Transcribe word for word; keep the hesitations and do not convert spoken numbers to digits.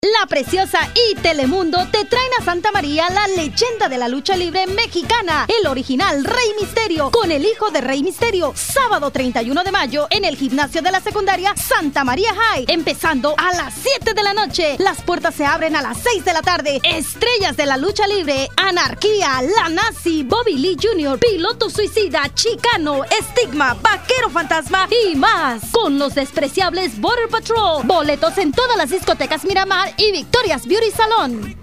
La Preciosa y Telemundo te traen a Santa María la leyenda de la lucha libre mexicana, el original Rey Misterio, con el hijo de Rey Misterio, sábado treinta y uno de mayo en el gimnasio de la secundaria Santa María High, empezando a las siete de la noche. Las puertas se abren a las seis de la tarde. Estrellas de la lucha libre: Anarquía, La Nazi, Bobby Lee junior, Piloto Suicida, Chicano, Estigma, Vaquero Fantasma y más, con los despreciables Border Patrol. Boletos en todas las discotecas Miramar y Victoria's Beauty Salon.